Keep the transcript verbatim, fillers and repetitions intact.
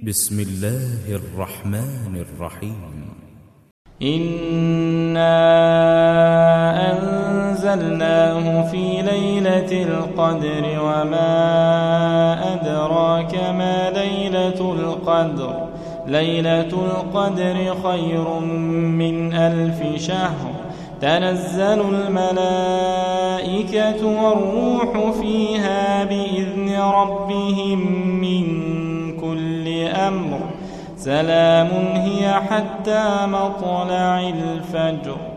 بسم الله الرحمن الرحيم. إنا أنزلناه في ليلة القدر وما أدراك ما ليلة القدر ليلة القدر خير من ألف شهر تنزل الملائكة والروح فيها بإذن ربهم من كل أمر سلام هي حتى مطلع الفجر.